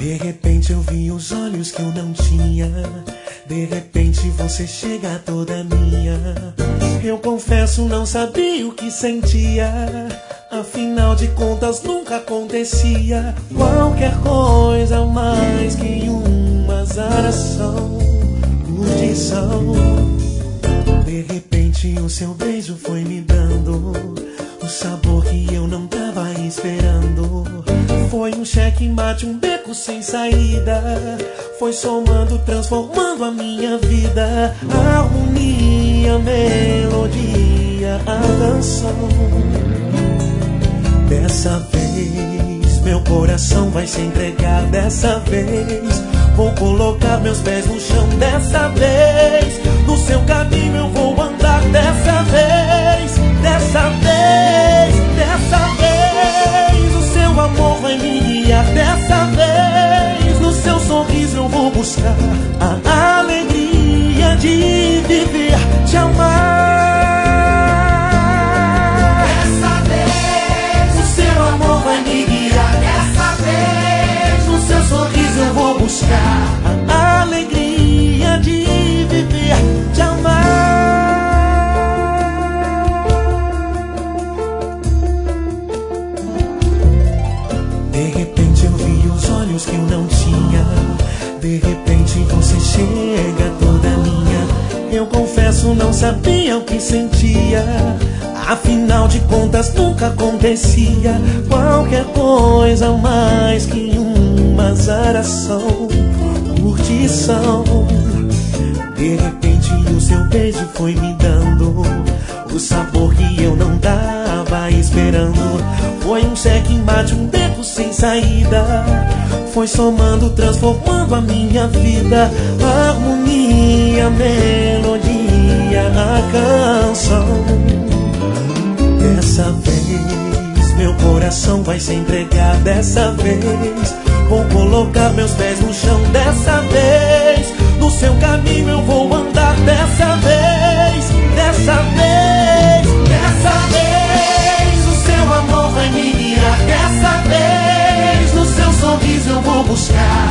De repente eu vi os olhos que eu não tinha. De repente você chega toda minha. Eu confesso, não sabia o que sentia. Afinal de contas nunca acontecia qualquer coisa mais que uma azaração, curtição. De repente o seu beijo foi me dando o sabor que eu não tava esperando. Foi um checkmate, um beco sem saída. Foi somando, transformando a minha vida. A harmonia, a melodia, a canção. Dessa vez meu coração vai se entregar. Dessa vez vou colocar meus pés no chão. Dessa vez no seu caminho eu vou andar. Dessa vez, dessa vez, dessa vez o seu amor vai me guiar. Dessa vez no seu sorriso eu vou buscar a alegria de viver, de amar. Dessa vez O seu amor vai me guiar. Dessa vez No seu sorriso eu vou buscar a alegria de viver, de amar. De repente eu vi os olhos que eu não tinha. De repente você chega toda minha. Eu confesso, não sabia o que sentia. Afinal de contas nunca acontecia qualquer coisa mais que uma azaração, curtição. De repente o seu beijo foi me dando o sabor que eu não tava esperando. Foi um checkmate, um beco sem saída. Foi somando, transformando a minha vida. A harmonia, a melodia, a canção. Dessa vez meu coração vai se entregar. Dessa vez vou colocar meus pés no chão. Dessa vez no seu caminho eu vou andar. Dessa vez, dessa vez, dessa vez o seu amor vai me guiar. Dessa vez no seu sorriso eu vou buscar